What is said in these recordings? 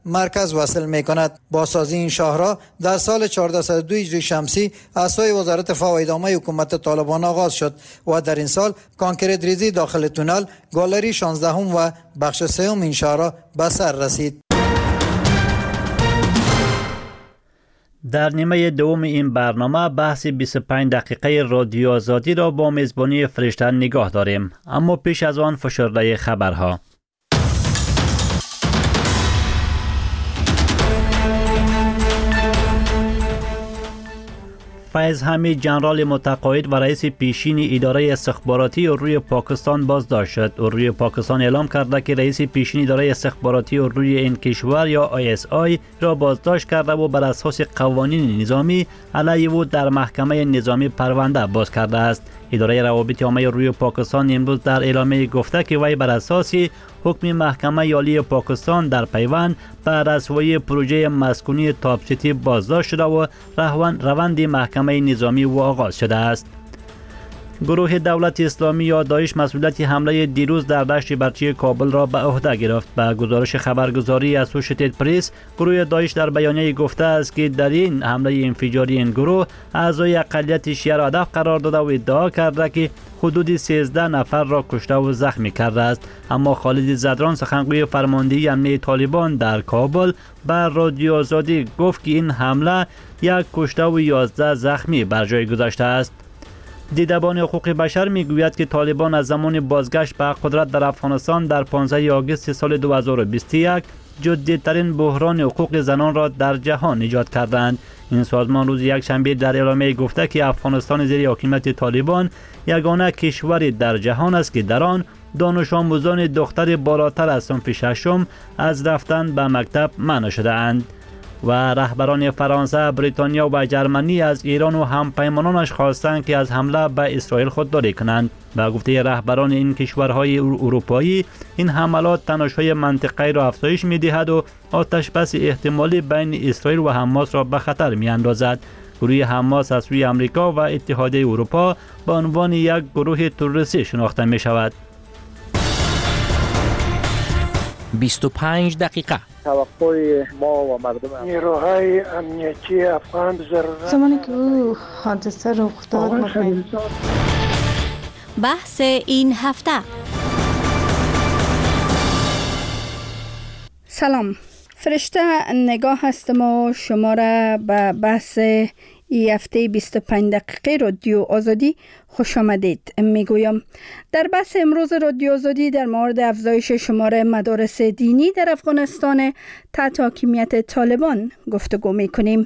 مرکز وصل می‌کند. بازسازی این شاهراه در سال 1402 هجری شمسی از سوی وزارت دفاع و ادامه حکومت طالبان آغاز شد و در این سال کانکریت ریزی داخل تونل، گالری 16 و بخش 3 این شاهراه به سر رسید. در نیمه دوم این برنامه بحث 25 دقیقه رادیو آزادی را با میزبانی فرشته نگاه داریم، اما پیش از آن فشرده خبرها. فیض حمید جنرال متقاعد و رئیس پیشین اداره استخباراتی روی پاکستان بازداشت شد. روی پاکستان اعلام کرده که رئیس پیشین اداره استخباراتی روی این کشور یا ISI را بازداشت کرده و بر اساس قوانین نظامی علیه او در محکمه نظامی پرونده باز کرده است. اداره روابط عامه روی پاکستان امروز در اعلامیه گفته که وی بر اساس حکم محکمه عالی پاکستان در پیوند به رسوایی پروژه مسکونی تاپ سیتی بازداشت شده و روند محکمه نظامی و آغاز شده است. گروه دولت اسلامی یا داعش مسئولیت حمله دیروز در دشت برچی کابل را به عهده گرفت. به گزارش خبرگزاری اسوشیتد پرس، گروه داعش در بیانیه گفته است که در این حمله انفجاری این گروه اعضای اقلیت شیعه را هدف قرار داده و ادعا کرده که حدود 13 نفر را کشته و زخمی کرده است. اما خالد زدران، سخنگوی فرماندهی امنیه طالبان در کابل، بر رادیو آزادی گفت که این حمله یک کشته و 11 زخمی بر جای گذاشته است. دیدبان حقوق بشر میگوید که طالبان از زمان بازگشت به قدرت در افغانستان در 15 آگوست سال 2021 جدی‌ترین بحران حقوق زنان را در جهان ایجاد کردند. این سازمان روز یکشنبه در اعلامیه گفته که افغانستان زیر حکومت طالبان یگانه کشوری در جهان است که در آن دانش آموزان دختر بالاتر از صنف ششم از رفتن به مکتب منع شده اند. و رهبران فرانسه، بریتانیا و جرمنی از ایران و همپیمانانش خواستند که از حمله به اسرائیل خودداری کنند. به گفته رهبران این کشورهای اروپایی، این حملات تنش‌های منطقه‌ای را افزایش می‌دهد و آتش‌بس احتمالی بین اسرائیل و حماس را به خطر می‌اندازد. گروه حماس از سوی آمریکا و اتحادیه اروپا به عنوان یک گروه تروریستی شناخته می‌شود. 25 دقیقه توقع ما و مردم نیروهای امنیتی افغان ضرورت زمانی که او حادثه رخ داد بحث این هفته. سلام، فرشته نگاه هستم و شما را به بحث این هفته 25 دقیقه رادیو آزادی خوش آمدید میگویم. در بحث امروز رادیو آزادی در مورد افزایش شمار مدارس دینی در افغانستان تحت حاکمیت طالبان گفتگو میکنیم.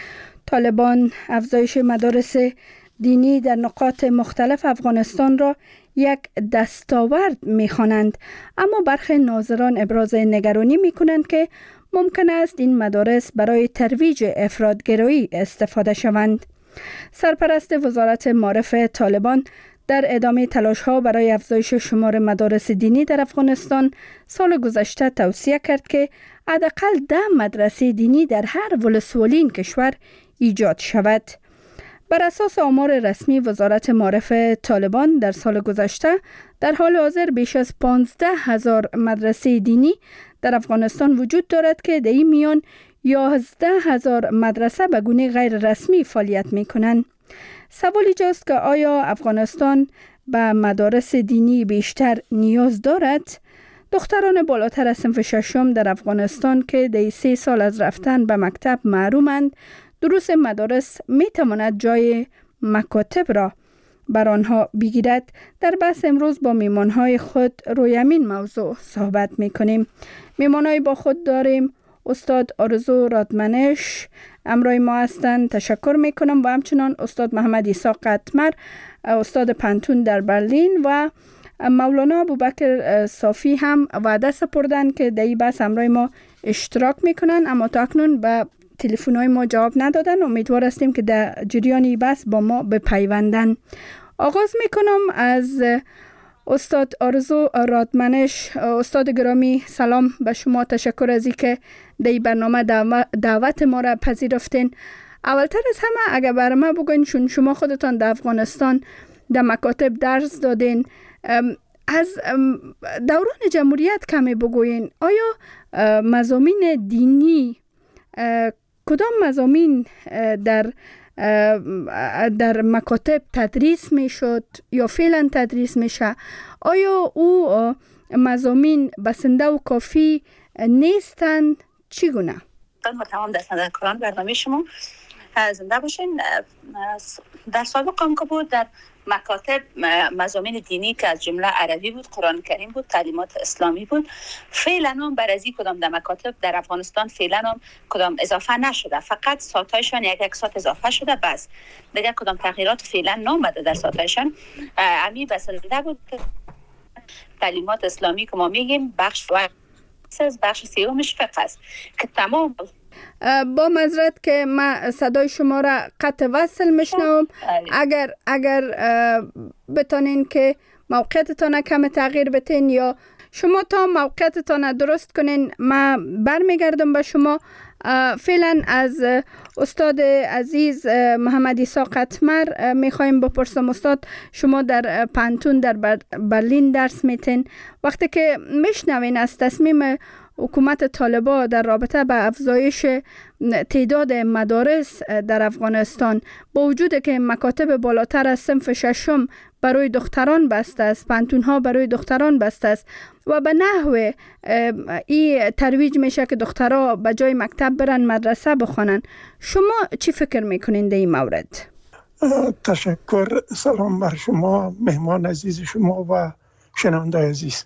طالبان افزایش مدارس دینی در نقاط مختلف افغانستان را یک دستاورد میخوانند، اما برخی ناظران ابراز نگرانی میکنند که ممکن است این مدارس برای ترویج افراط‌گرایی استفاده شوند. سرپرست وزارت معارف طالبان در ادامه تلاش‌ها برای افزایش شمار مدارس دینی در افغانستان سال گذشته توصیه کرد که حداقل 10 مدرسه دینی در هر ولسوالی این کشور ایجاد شود. بر اساس آمار رسمی وزارت معارف طالبان در سال گذشته در حال حاضر بیش از 15,000 مدرسه دینی در افغانستان وجود دارد که در این میان 11,000 مدرسه به گونه غیر رسمی فعالیت می کنند. سوال اینجاست که آیا افغانستان به مدارس دینی بیشتر نیاز دارد؟ دختران بالاتر از صنف ششم در افغانستان که در 3 سال از رفتن به مکتب محرومند، دروس مدارس می تواند جای مکاتب را بر آنها بگیرد. در بحث امروز با میمانهای خود روی همین موضوع صحبت می کنیم. میمانهای با خود داریم استاد آرزو رادمنش همراه ما هستند، تشکر می کنم، و همچنان استاد محمد عیسی قطمر استاد پنتون در برلین و مولانا ابوبکر صافی هم وعده سپردند که در این بحث همراه ما اشتراک می کنند، اما تا اکنون به تلفن‌های ما جواب ندادن. امیدوار هستیم که در جریان این بحث با ما بپیوندن. آغاز میکنم از استاد آرزو رادمنش. استاد گرامی سلام به شما، تشکر از اینکه در این برنامه دعوت ما را پذیرفتین. اولتر از همه اگر برای ما بگوین، چون شما خودتان در افغانستان در مکاتب درس دادین، از دوران جمهوریت کمی بگوین. آیا مضامین دینی کدام مضامین در مکاتب تدریس می شد یا فعلا تدریس میشه؟ آیا او مضامین بسنده و کافی نیستند؟ چگونه؟ با تمام دستندرکاران برنامه شما زنده باشین. در سابق هم که بود در مکاتب مضامین دینی که از جمله عربی بود، قرآن کریم بود، تعلیمات اسلامی بود. فعلا هم بر از کدام در مکاتب در افغانستان فعلا هم کدام اضافه نشده، فقط ساعتایشان یک ساعت اضافه شده، بس دیگه کدام تغییرات فعلا نامده در ساعتایشان. امی بسنده بود تعلیمات اسلامی که ما میگیم بخش سیومش فقه است که تمام. با معذرت که من صدای شما را قطع وصل میشنوم. اگر بتونین که موقعیتتان کم تغییر بتین یا شما تا موقعیتتان درست کنین، من برمیگردم به شما. فعلا از استاد عزیز محمد عیسی قطمر میخوایم بپرسم. استاد، شما در پانتون در برلین درس میتین. وقتی که میشنوین از تصمیم حکومت طالبان در رابطه به افزایش تعداد مدارس در افغانستان، با وجود که مکاتب بالاتر از صنف ششم برای دختران بسته است، پانتون ها برای دختران بسته است و به نحو این ترویج میشه که دخترها به جای مکتب برن مدرسه بخوانن، شما چی فکر میکنین در این مورد؟ تشکر. سلام بر شما، مهمان عزیز شما و شنونده عزیز.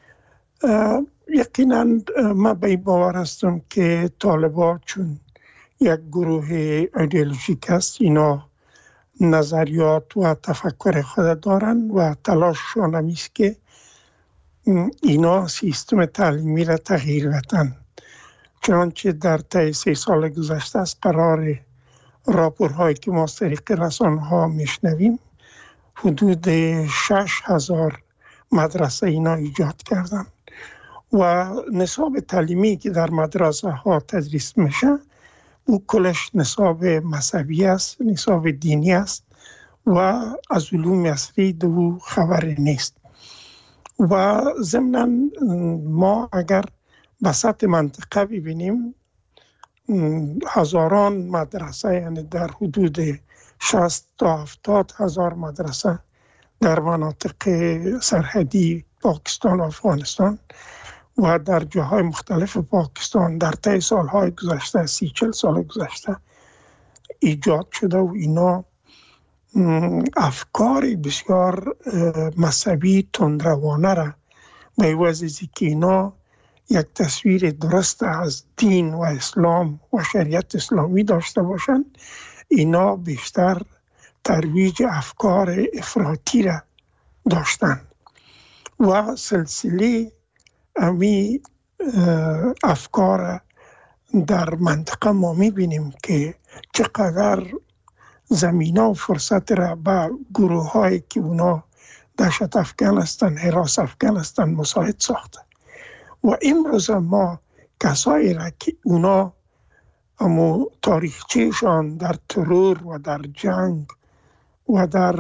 یقینا من به این باور هستم که طالبان چون یک گروه ایدئولوژیک است، اینا نظریات و تفکر خود دارن و تلاششان همیست که اینا سیستم تعلیمی را تغییر بدن. چنانچه در طی 3 سال گذشته از قرار راپورهایی که ما از طریق رسانه‌ها میشنویم، حدود 6,000 مدرسه اینا ایجاد کردن و نصاب تعلیمی که در مدرسه ها تدریس میشه او کلش نصاب مذهبی است، نصاب دینی است و از علوم اصلی دو خبر نیست. و ضمناً ما اگر به سطح منطقه ببینیم، هزاران مدرسه، یعنی در حدود 60 تا 70 هزار مدرسه در مناطق سرحدی پاکستان و افغانستان و در جاهای مختلف پاکستان در طی سالهای گذشته، 30-40 سال گذشته ایجاد شده و اینا افکار بسیار مذهبی تندروانه را به عوض از که اینا یک تصویر درست از دین و اسلام و شریعت اسلامی داشته باشند، اینا بیشتر ترویج افکار افراطی را داشتن و سلسله امی افکار در منطقه ما میبینیم که چقدر زمینه و فرصت را به گروه هایی که اونا دهشت افکن هستن، هراس افکن هستن مساعد ساخته. و امروز ما کسایی را که اونا امو تاریخچهشان در ترور و در جنگ و در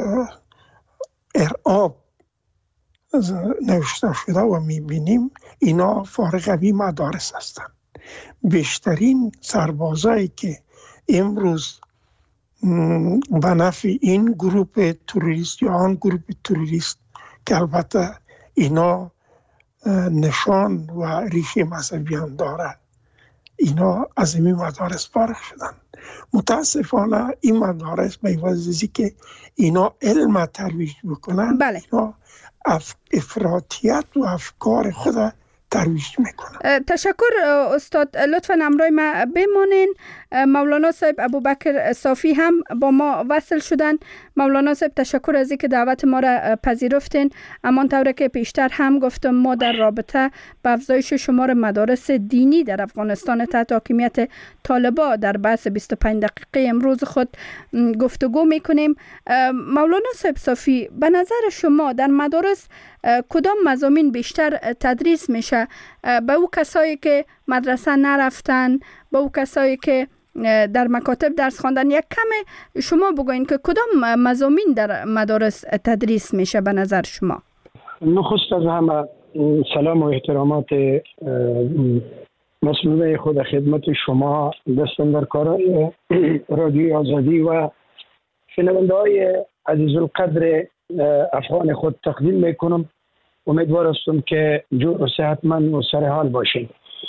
ارعاب نوشته شده و میبینیم، اینا فارغوی مدارس هستند. بیشترین سربازایی که امروز به نفع این گروه تروریست یا آن گروه تروریست که البته اینا نشان و ریشه مذهبی هم داره، اینا از این مدارس فارغ شدن. متاسفانه این مدارس به واسطه که اینا علم ترویج بکنن، بله، اینا افراطیت و افکار خود ترویج میکنن. تشکر استاد. لطفاً همراه ما بمانین. مولانا صاحب ابوبکر صافی هم با ما وصل شدن. مولانا صاحب، تشکر از اینکه دعوت ما را پذیرفتین. همانطور که پیشتر هم گفتم، ما در رابطه با افزایش شمار مدارس دینی در افغانستان تحت حاکمیت طالبان در بحث 25 دقیقه امروز خود گفتگو میکنیم. مولانا صاحب صافی، به نظر شما در مدارس کدام مضامین بیشتر تدریس میشه؟ به او کسایی که مدرسه نرفتن، به او کسایی که در مکاتب درس خواندن، یک کم شما بگوین که کدام مضامین در مدارس تدریس میشه به نظر شما؟ نخست از همه سلام و احترامات مسئولین خود خدمت شما دستاندرکارای رادیوی آزادی و شنونده های عزیز القدر افغان خود تقدیم میکنم. امیدوار هستم که جور و صحتمند و سر حال باشید.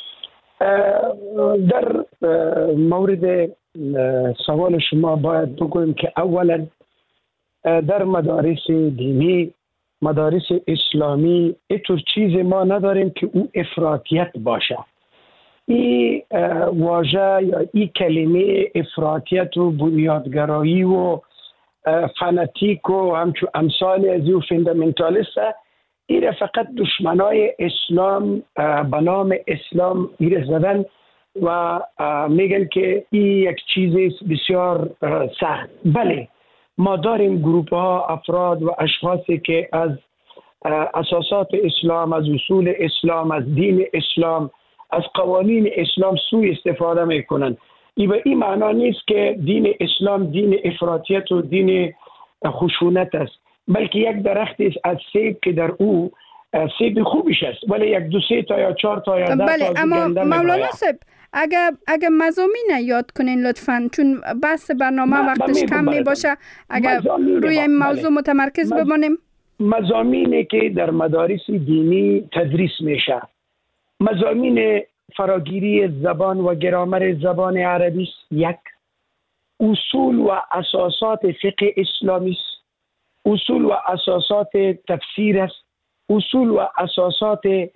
در مورد سوال شما باید بگویم که اولا در مدارس دینی، مدارس اسلامی اینطور چیز ما نداریم که او افراطیت باشه. این واژه یا این کلمه افراطیت و بنیادگرایی و فناتیک و همچون امثال از او فندامنتالیست، این فقط دشمنای اسلام به نام اسلام ایره زدن و میگن که این یک چیز بسیار سخت. بله، ما داریم گروه ها، افراد و اشخاصی که از اساسات اسلام، از اصول اسلام، از دین اسلام، از قوانین اسلام سوء استفاده میکنن. این به این معنا نیست که دین اسلام دین افراطیت و دین خشونت است، بلکه یک درختی است از سیب که در او سیب خوبیش است، ولی یک 2 3 تا یا 4 تا یا 10 تا بله، اما مولانا صاحب اگه مضامین یاد کنین لطفاً، چون بحث برنامه وقتش کم می باشه. اگر روی این موضوع متمرکز بمانیم. مضامینی که در مدارس دینی تدریس میشه، مضامین فراگیری زبان و گرامر زبان عربی است، یک. اصول و اساسات فقه اسلامی است، اصول و اساسات تفسیر است، اصول و اساسات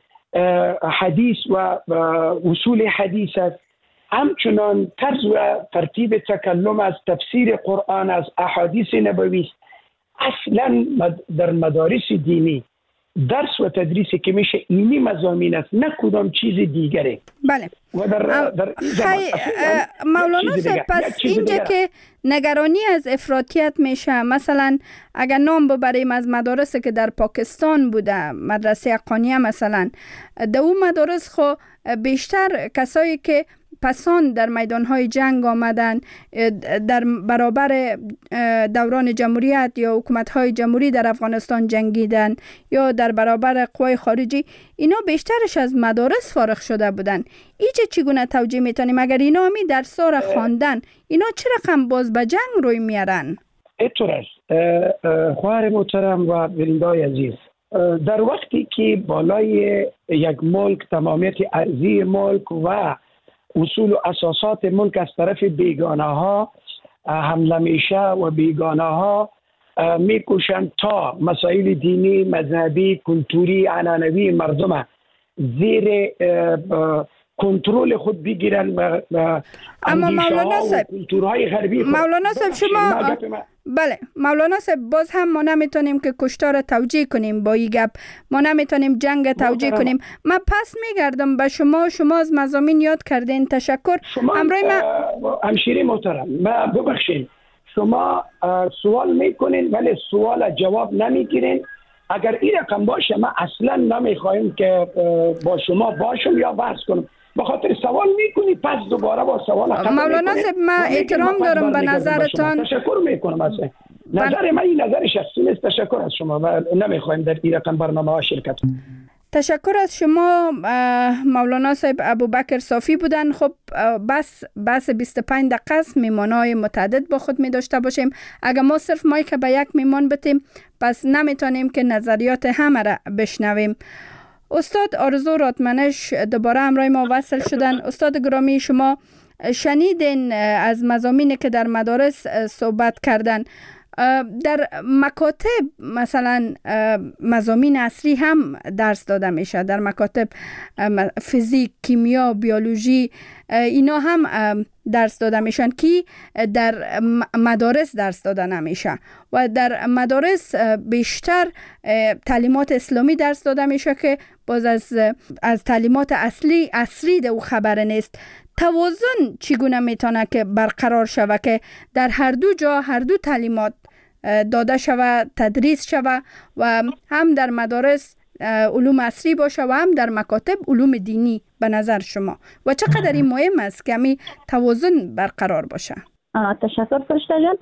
حدیث و اصول حدیث است. همچنان طرز و ترتیب تکلم از تفسیر قرآن، از احادیث نبوی است. اصلا در مدارس دینی درس و تدریسی که میشه اینی مضامین است، نه کدام چیز دیگره. بله. و در مولانا صاحب، پس اینجا که نگرانی از افراطیت میشه، مثلا اگر نام ببریم از مدارسی که در پاکستان بوده، مدرسه حقانیه مثلا، در اون مدارس خو بیشتر کسایی که پسان در میدانهای جنگ آمدن، در برابر دوران جمهوریت یا حکومت‌های جمهوری در افغانستان جنگیدن یا در برابر قوای خارجی، اینا بیشترش از مدارس فارغ شده بودن. ایچه چگونه توجیه میتونیم اگر اینا همی درس‌ها را خواندن، اینا چه رقم باز به جنگ روی میارن؟ اینطور است خواهر محترم و بیننده‌های عزیز، در وقتی که بالای یک ملک تمامیت ارضی ملک و اصول و اساسات ملک از طرف بیگانه ها حمله میشه و بیگانه ها میکوشند تا مسائل دینی، مذهبی، کلتوری، عنعنوی مردم زیر کنترل خود بگیرن و اما مولانا صاحب، کلتورهای غربی خود. مولانا صاحب شما بله، مولانا صاحب، باز هم ما نمیتونیم که کشتار توجیه کنیم با این گپ، ما نمیتونیم جنگ توجیه کنیم. من پس میگردم به شما از مضامین یاد کردین، تشکر. همراه ما همشیری محترم، ما ببخشید شما سوال میکنین ولی سوال جواب نمیگیرین. اگر این رقم باشه ما اصلا نمیخوایم که با شما باشم یا بحث کنم، به خاطر سوال میکنی پس دوباره با سوال مولانا صاحب، من احترام دارم به نظرتان. تشکر میکنم از نظر من، این نظر شخصی نیست. تشکر از شما و نمیخوایم در این رقم برنامه ها شرکت. تشکر از شما. مولانا صاحب ابوبکر صافی بودن. خب بس 25 دقیقه است، میمانای متعدد با خود می داشته باشیم. اگر ما صرف مایک به یک میمان بتیم پس نمیتونیم که نظریات همه را بشنویم. استاد آرزو راتمنش دوباره همراه ما وصل شدن. استاد گرامی، شما شنیدین از مضامینی که در مدارس صحبت کردن. در مکاتب مثلا مضامین عصری هم درس داده میشه، در مکاتب فیزیک، کیمیا، بیولوژی، اینا هم درس داده میشن که در مدارس درس داده نمیشه و در مدارس بیشتر تعلیمات اسلامی درس داده میشه که باز از تعلیمات عصری ده او خبر نیست. توازن چگونه میتونه که برقرار شود که در هر دو جا هر دو تعلیمات داده شود، تدریس شود و هم در مدارس علوم عصری باشه و هم در مکاتب علوم دینی به نظر شما و چقدر این مهم است که می توازن برقرار باشه؟ تشکر فرشته جان.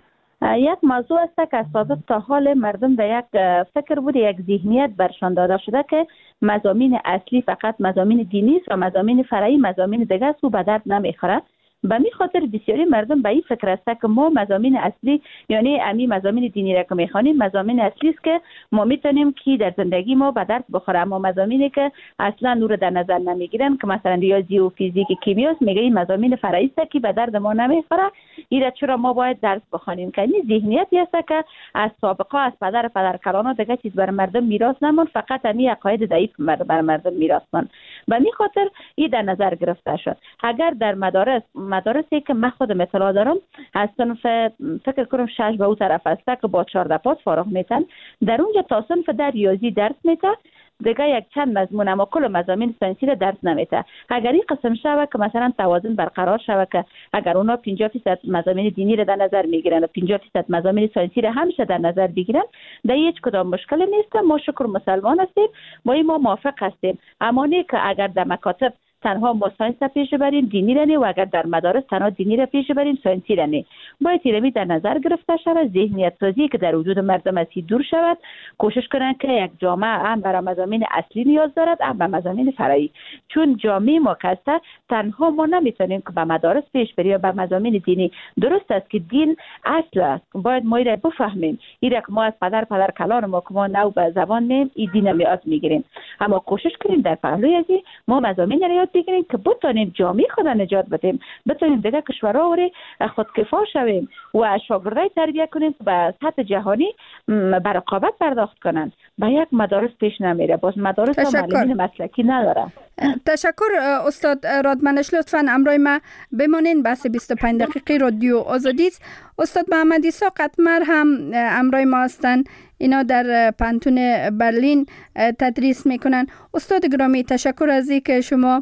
یک موضوع است که اساساً تا حال مردم در یک فکر بود، یک ذهنیت برشان داده شده که مضامین اصلی فقط مضامین دینی است و مضامین فرعی مضامین دیگه است و به درد نمیخوره. به می خاطر بسیاری مردم به این فکر است که ما مضامین اصلی، یعنی امی مضامین دینی را که میخوانیم مضامین اصلی است که ما میتونیم که در زندگی ما به درد بخوره، اما مضامینی که اصلا نور در نظر نمیگیرن که مثلا ریاضی و فیزیک و کیمیا است، میگه این مضامین فرعی است که به درد ما نمیخوره، این چرا ما باید درس بخوانیم. که این ذهنیتی است که از سابقه از پدر کلان دیگه چیز بر مردم میراث نمون، فقط امی عقاید ضعیف بر مردم میراث ماند. به این خاطر این در نظر گرفته شد. اگر در مدارسی که من خودم اطلاع دارم از صنف فکر کنم 6 به او طرف است که با 14 پاس فارغ میتن، در اونجا تا صنف در ریاضی درس میته، دیگه یک چند مضمون اما کل مضامین ساینسی را درس نمیته. اگر این قسم شوه که مثلا توازن برقرار شوه که اگر اونا 50% مضامین دینی را در نظر میگیرن و 50% مضامین ساینسی را همیشه در نظر بگیرن، در هیچ کدام مشکل نیست. ما شکر مسلمان هستیم، ما موافق هستیم، اما نه که اگر در مکاتب تنها ما ساینس را پیش بریم دینی را نه، و اگر در مدارس تنها دینی را پیش بریم ساینسی را نه. باید اینمی در نظر گرفته شود، ذهنیت سازی که در وجود مردم از دور شود، کوشش کنند که یک جامعه هم برای مضامین اصلی نیاز دارد هم به مضامین فرعی، چون جامعه ما کسته تنها ما نمیتونیم که به مدارس پیش بریم به مضامین دینی. درست است که دین اصل است، باید ما را بفهمیم، این که ما از پدر کلان ما که ما نو به زبان میم این دین رو یاد میگیریم، اما کوشش کنیم در پهلوی از ما مضامین را یاد بگیریم که بتونیم جامعه خود نجات بدیم، بتونیم دیگه کشورها وری خودکفا شویم و شاگردای تربیت کنیم که به سطح جهانی به رقابت پرداخت کنند. به یک مدارس پیش نمیره، باز مدارس ها معلمین مسلکی نداره. تشکر استاد رادمنش، لطفاً امروی ما بمانین. بحث 25 دقیقه رادیو آزادی است. استاد محمد عیسی قطمر هم امروی ما هستند، اینا در پانتون برلین تدریس میکنن. استاد گرامی تشکر از اینکه شما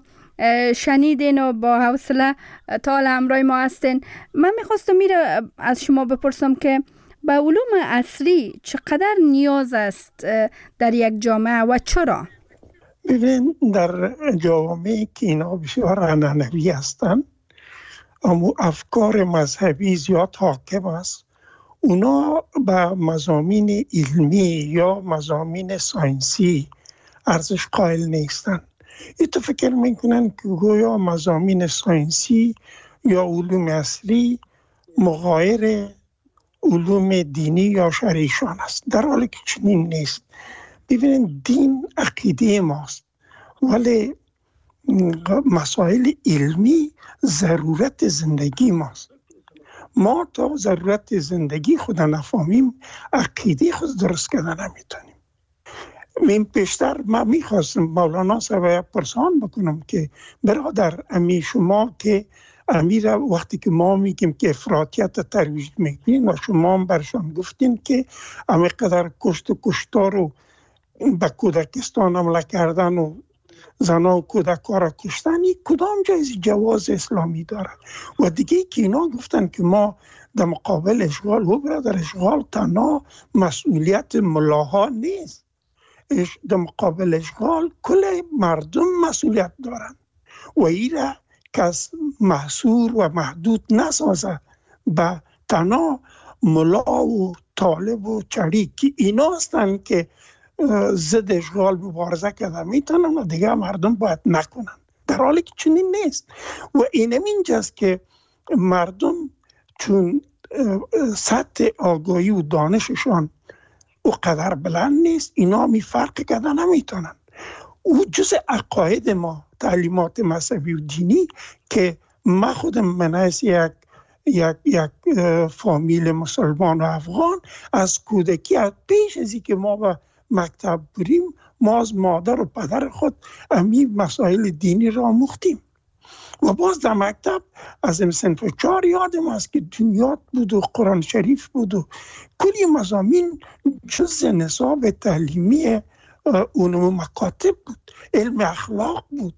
شنیدین و با حوصله تا همراه ما هستین. من میخواستم از شما بپرسم که به علوم عصری چقدر نیاز است در یک جامعه و چرا؟ ببین، در جوامعی که اینا بسیار عنعنوی هستن، اما افکار مذهبی زیاد حاکم است، اونا به مضامین علمی یا مضامین ساینسی ارزش قائل نیستن. ای تو فکر میکنن که گویا مضامین ساینسی یا علوم عصری مغایر علوم دینی یا شرعیشان است، در حالی که چنین نیست. ببینید، دین عقیده ماست، ولی مسائل علمی ضرورت زندگی ماست. ما تا ضرورت زندگی خود نفهمیم عقیده خود درست کردن نمیتونیم. من پیشتر من میخواستم مولانا صاحب پرسان بکنم که برادر امی شما که امیر وقتی که ما میگیم که افراطیت ترویج میکنین و شما هم برشان گفتین که امی قدر کشت و کشتار رو به کودکستان حمله کردن و زنا و کودک‌ها را کشتن، این کدام جایز جواز اسلامی داره؟ و دیگه که اینا گفتن که ما در مقابل اشغال، و برادر اشغال تنها مسئولیت ملاها نیست، در مقابل اشغال کل مردم مسئولیت دارن و این را کس محصور و محدود نسازه به تنها ملا و طالب و چری که اینا هستن که ضد اشغال مبارزه کرده میتونن و دیگه مردم باید نکنن، در حالی که چنین نیست. و اینم اینجاست که مردم چون سطح آگاهی و دانششان او قدر بلند نیست، اینا می فرق کردن نمیتونن. او جز عقاید ما، تعلیمات مذهبی و دینی که ما خودم منحص یک فامیل مسلمان و افغان از کودکی، از پیش از که ما به مکتب بریم، ما از مادر و پدر خود امی مسائل دینی را آموختیم. و باز در مکتب از این صنف 4 یادم است که دنیات بود و قرآن شریف بود و کلی مضامین جز نصاب تعلیمی علوم مکاتب بود، علم اخلاق بود.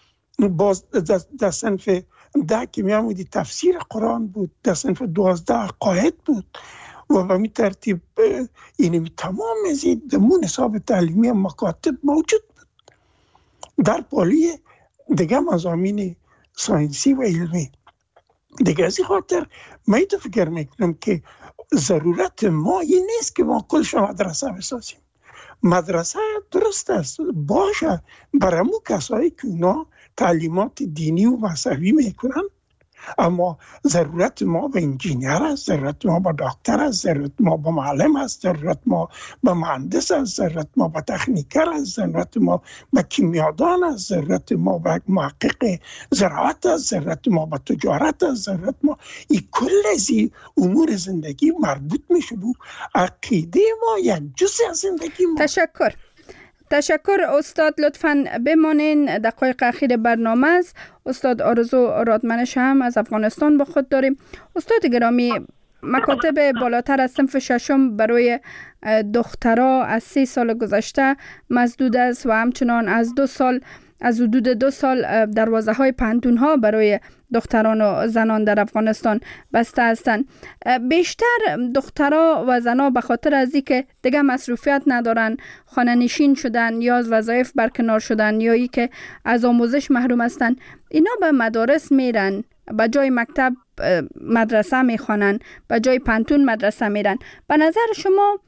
باز در صنف 10 که میامودی تفسیر قرآن بود، در صنف 12 عقاید بود و به می ترتیب اینمی تمام ازید دمون نصاب تعلیمی مکاتب موجود بود. در پالی دیگه مضامین ساینسی و علمی دیگه از این خاطر من فکر میکنم که ضرورت ما این نیست که ما کلش مدرسه بسازیم. مدرسه درست است باشه برای مو کسایی که اونا تعلیمات دینی و مذهبی میکنن، اما ضرورت ما به انجینیر است، ضرورت ما به دکتر است، ضرورت ما به معلم است، ضرورت ما به مهندس است، ضرورت ما به تکنیکر است، ضرورت ما به کیمیادان است، ضرورت ما به محقق زراعت است، ضرورت ما به تجارت است، ضرورت ما این کل از امور زندگی مربوط میشه بود. عقیده ما یک جزء از زندگی ما. تشکر استاد، لطفاً بمانین. دقایق اخیر برنامه است. استاد آرزو رادمنش هم از افغانستان با خود داریم. استاد گرامی، مکاتب بالاتر از صنف ششم برای دخترها از 3 سال گذشته مسدود است و همچنان از حدود 2 سال دروازه های پانتون ها برای دختران و زنان در افغانستان بسته هستند. بیشتر دخترها و زنان به خاطر از اینکه دیگه مصروفیت ندارن، خانه نشین شدن یا از وظایف برکنار شدن یا ای که از آموزش محروم هستن، اینا به مدارس میرن، به جای مکتب مدرسه میخوانن، به جای پانتون مدرسه میرن. به نظر شما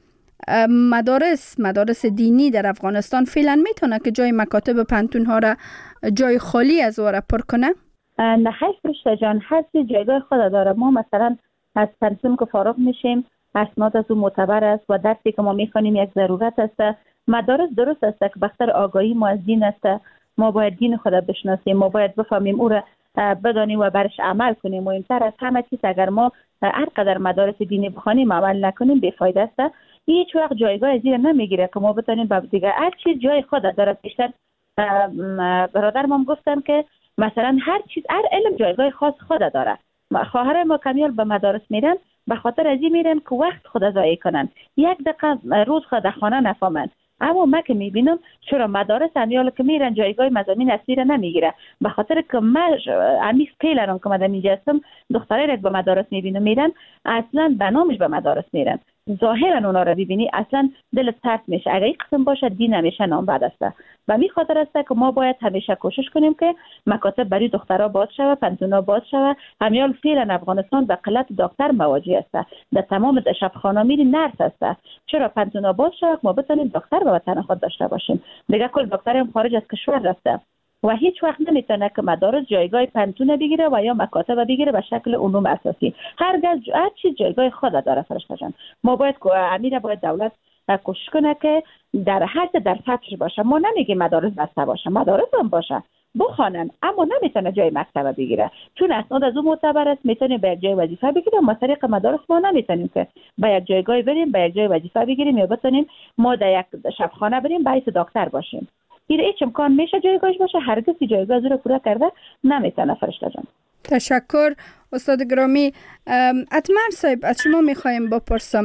مدارس دینی در افغانستان فعلا میتونه که جای مکاتب پانتون ها را جای خالی از او را پر کنه؟ نه خیلی فرشته جان، هر چیز جایگاه خود داره. ما مثلا از پانتون که فارغ میشیم اسناد از او معتبر است و درسی که ما میخوانیم یک ضرورت است. مدارس درست است که بخاطر آگاهی ما از دین است. ما باید دین خود بشناسیم، ما باید بفهمیم او را بدانیم و برش عمل کنیم. مهمتر از همه چیز اگر ما هر قدر مدارس دینی بخوانیم عمل نکنیم بی‌فایده است. هیچ وقت جایگاه از این نمیگیره که ما بتونیم دیگه هر چیز جای خود داره. بیشتر برادر ما گفتن که مثلا هر علم جایگاه خاص خود داره. خواهر ما کمیال به مدارس میرن به خاطر از این میرن که وقت خود ضایع کنن، یک دقیقه روز خود خانه نفهمن. اما ما که میبینم چرا مدارس همیال که میرن جایگاه مضامین اصلی را نمیگیره، به خاطر که من امیس پیلران که من اینجا هستم دخترای را به مدارس میبینم میرن اصلا بنامش به مدارس میرن، ظاهرا اونا را ببینی اصلا دلت سرد میشه. اگه این قسم باشه دین همیشه نام بد است. و می خاطر است که ما باید همیشه کوشش کنیم که مکاتب برای دخترها باز شود، پانتونا باز شود. همیال فعلا افغانستان به قلت دکتر مواجه است. در تمام شفاخانه میری نرس است. چرا پانتونا باز شود ما بتونیم دکتر به وطن خود داشته باشیم؟ دیگه کل دکتر هم خارج از کشور رفته و هیچ وقت نمیتونه که مدارس جایگاه پانتون بگیره و یا مکاتب بگیره به شکل علوم اساسی. هر چیز جایگاه خود داره فرشته جان. ما باید دولت کوشش کنه که در هر در سطحش باشه. ما نمیگیم مدارس بسته باشه، مدارس هم باشه بخوانن، اما نمیتونه جای مکتب بگیره چون اسناد از اون معتبر است. میتونه به یک جای وظیفه بگیره. ما طریق مدارس ما نمیتونیم که به یک جایگاه بریم، به یک جای وظیفه بگیریم یا بتونیم ما در یک شبخانه بریم باعث دکتر باشیم. هیچ امکان میشه جایگاهش باشه، هرگز جایگاه از رو پورا کرده نمیتونه فرشته جان. تشکر استاد گرامی. اتمر صاحب از شما میخوایم بپرسم،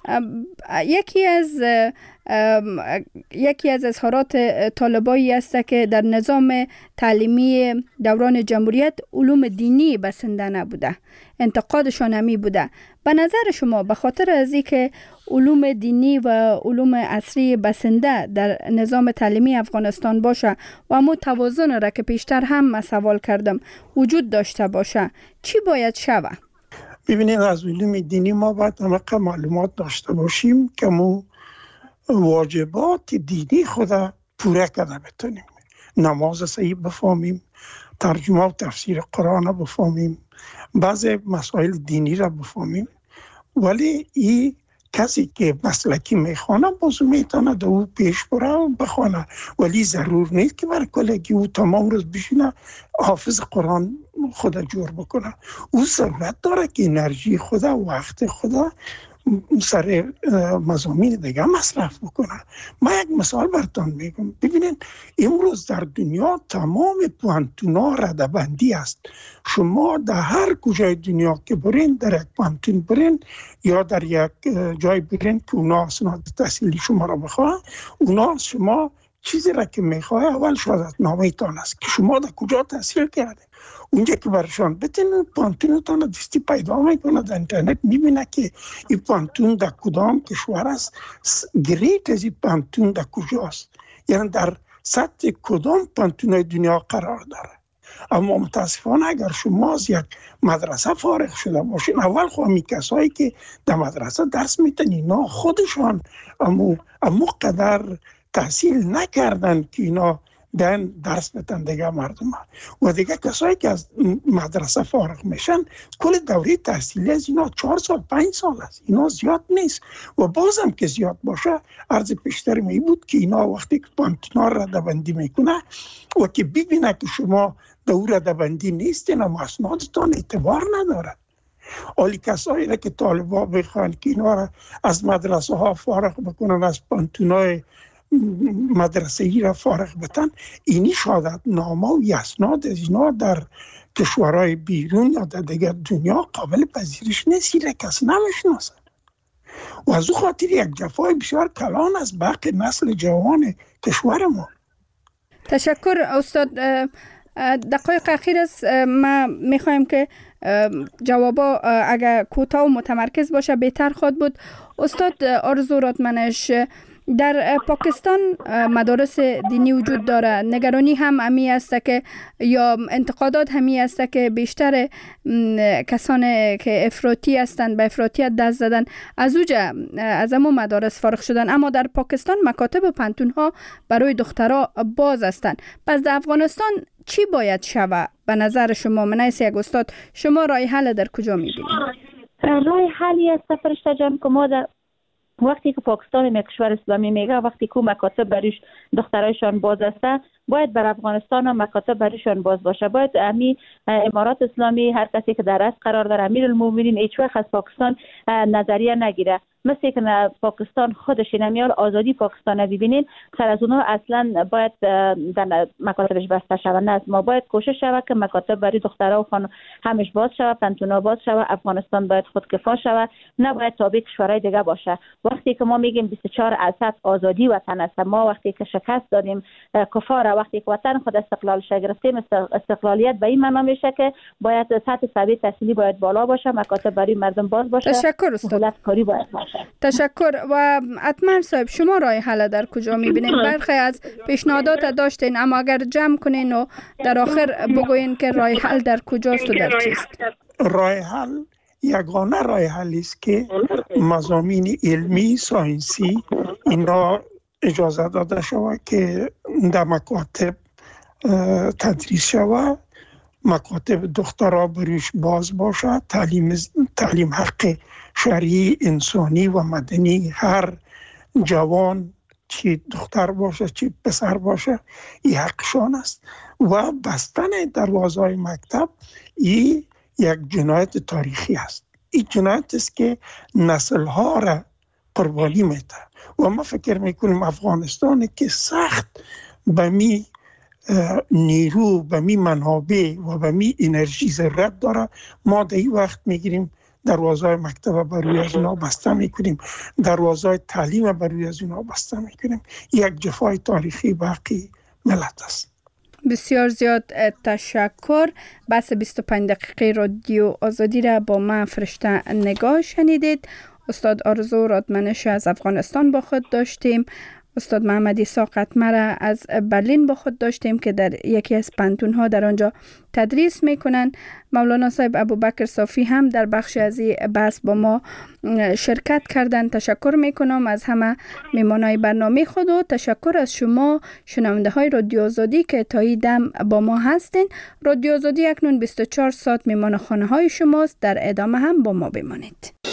یکی از اظهارات طالبایی است که در نظام تعلیمی دوران جمهوریت علوم دینی بسنده نبوده، انتقادشان همی بوده. به نظر شما به خاطر از اینکه علوم دینی و علوم عصری بسنده در نظام تعلیمی افغانستان باشه و همون توازن را که پیشتر هم سوال کردم وجود داشته باشه، چی باید شوه؟ ببینید از علوم دینی ما باید همه معلومات داشته باشیم که ما واجبات دینی خدا پوره کرده بتونیم. نماز صحیح بفهمیم، ترجمه و تفسیر قرآن بفهمیم، بعضی مسائل دینی را بفهمیم. ولی این کسی که مسلکی میخوانه بازو میتونه دو پیش بره و بخوانه، ولی ضرور نیست که برای کلگی او تمام روز بشینه حافظ قرآن خدا جور بکنه. او ضرورت داره که انرژی خدا و وقت خدا سر مضامین دیگه مصرف بکنه. من یک مثال براتون میگم. ببینید امروز در دنیا تمام پانتونا ردبندی است. شما در هر کجای دنیا که برین، در یک پانتون برین یا در یک جای برین که اونا اسناد تحصیلی شما را بخواه، اونا شما چیزی را که میخواه اول شهادت نامه تان است که شما در کجا تحصیل کرده. اونجا که برشان بتونید پانتونتان دستی پیدا میکنه، در اینترنت میبینه که این پانتون در کدام کشور است، گریت از این پانتون در کجاست، یعنی در سطح کدام پانتونای دنیا قرار داره. اما متاسفانه اگر شما از یک مدرسه فارغ شده باشین، اول خواهی کسایی که در مدرسه درس میتن اینا خودشان امو قدر تحصیل نکردن که اینا دن درس بتن دیگه مردم و دیگه کسایی که از مدرسه فارغ میشن کل دوره تحصیلی از اینا 4 سال 5 سال است، اینا زیاد نیست و بازم که زیاد باشه عرض پیشتر می بود که اینا وقتی که پانتونا ردبندی میکنه و که ببینه که شما دور ردبندی نیستین اما اسنادتان اعتبار نداره. اولی کسایی را که طالبا بخوان که اینا را از مدرسه ها فارغ بکنن، از پانتونای مدرسه ای را فارغ بتن، اینی شهادت نامه و اسناد از اینا در کشورهای بیرون یا در دیگر دنیا قابل پذیرش نیست، را کس نمیشناسه و از او خاطر یک جفای بسیار کلان از باقی نسل جوان کشور ما. تشکر استاد. دقایق اخیر است، ما میخوایم که جوابا اگر کوتاه و متمرکز باشه بهتر خواهد بود. استاد آرزو رادمنش، در پاکستان مدارس دینی وجود داره، نگرانی هم همی است که یا انتقادات همی است که بیشتر کسان که افراطی هستند به افراطیت دست زدن از امو مدارس فارغ شدن، اما در پاکستان مکاتب و پانتون ها برای دخترها باز هستند. پس در افغانستان چی باید شود به نظر شما؟ من از یک استاد شما راه حل در کجا میبینید؟ راه حلی است فرشته جان که ما در وقتی که پاکستان یک کشور اسلامی میگه، وقتی که مکاتب بریش دخترایشان باز است، باید بر افغانستان هم مکاتب بریشان باز باشه. باید امارات اسلامی هر کسی که در رأس قرار داره، امیرالمومنین، هیچ وقت از پاکستان نظریه نگیره. مثل که پاکستان خودش نمیال آزادی پاکستان رو ببینین، سر از اونها اصلا باید در مکاتبش بسته شود. نه، ما باید کوشش شود که مکاتب برای دخترها و خانم همش باز شود، پنتونا باز شود. افغانستان باید خودکفا شود، نباید تابع کشورهای دیگه باشه. وقتی که ما میگیم 24 اسد آزادی وطن است، ما وقتی که شکست دادیم کفار، وقتی که وطن خود استقلال گرفتیم، استقلالیت به این معنا میشه که باید سطح سویه تحصیلی باید بالا باشه، مکاتب برای مردم باز باشه. تشکر استاد. دولت کاری باید باشه. تشکر. و اطمن صاحب، شما راه حل در کجا میبینید؟ برخی از پیشنهادات داشتین، اما اگر جمع کنین و در آخر بگوین که راه حل در کجاست و در چیست؟ راه حل یگانه راه حلی است که مضامین علمی ساینسی اینا اجازه داده شود که در مکاتب تدریس شود، مکاتب دخترها بریش باز باشد، تعلیم حق شرعی انسانی و مدنی هر جوان چی دختر باشه چی پسر باشه این حقشان است و بستن دروازهای مکتب این یک جنایت تاریخی است. این جنایت است که نسل‌ها را قربانی میده و ما فکر میکنیم افغانستان که سخت به می نیرو، به می منابع و به می انرژی ضرورت داره، ما در این وقت میگیریم دروازهای مکتب بروی از اونا بسته میکنیم، دروازهای تعلیم بروی از اونا بسته میکنیم. یک جفای تاریخی باقی ملت است. بسیار زیاد تشکر. بس 25 دقیقه رادیو آزادی را با من فرشته نگاه شنیدید. استاد آرزو رادمنش از افغانستان با خود داشتیم، استاد محمد عیسی قطمه را از برلین با خود داشتیم که در یکی از پانتون ها در آنجا تدریس میکنن. مولانا صاحب ابوبکر صافی هم در بخش از این بحث با ما شرکت کردن. تشکر میکنم از همه میمانای برنامه خود و تشکر از شما شنونده های رادیو آزادی که تا این دم با ما هستین. رادیو آزادی اکنون 24 ساعت میمان خانه های شماست. در ادامه هم با ما بمانید.